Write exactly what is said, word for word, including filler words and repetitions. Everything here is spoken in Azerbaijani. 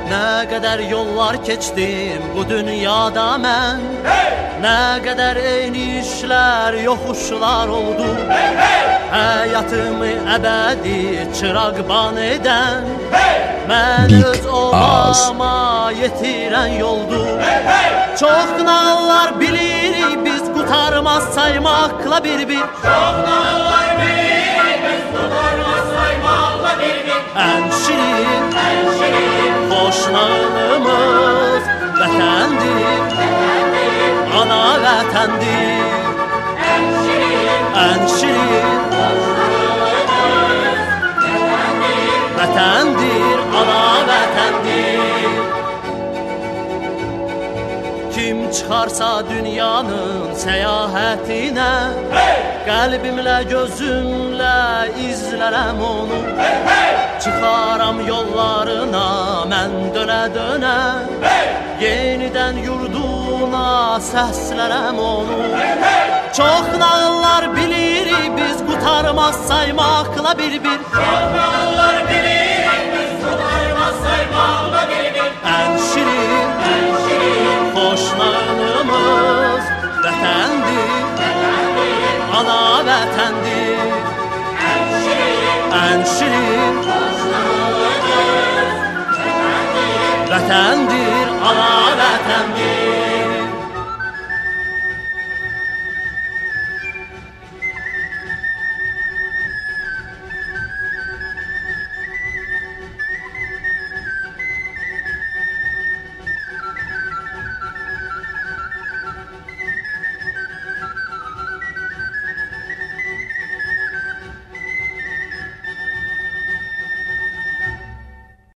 Nə qədər yollar keçdim bu dünyada mən, hey! Nə qədər enişlər, yoxuşlar oldu, hey, hey! Həyatımı əbədi çıraqban edən, hey! Məni öz olama yetirən yoldu, hey, hey! Çox nağıllar bilirik biz, qutarmaz saymaqla bir-bir. Çox nağıllar bilirik biz, qutarmaz saymaqla bir-bir. Ən şirin, ən şirin xoş nağılımız vətəndir, vətəndir, ana vətəndir. Ən şirin, ən şirin xoş nağılımız vətəndir, vətəndir, ana vətəndir. Kim çıxarsa dünyanın səyahətinə, hey! Qəlbimlə, gözümlə izlərəm onu, hey, hey! Çıxaram yollarına mən dönə-dönə, hey! Yenidən yurduna səslərəm onu, hey, hey! Çox nağıllar bilirik biz, qutarmaz saymaqla bir-bir. Çox nağıllar bilirik biz, qutarmaz saymaqla bir-bir. Ən şirin, ən şirin xoş nağılımız vətəndir, vətəndir, ana vətəndir. Ən şirin, ən şirin xoş nağılımız vətəndir, vətəndir.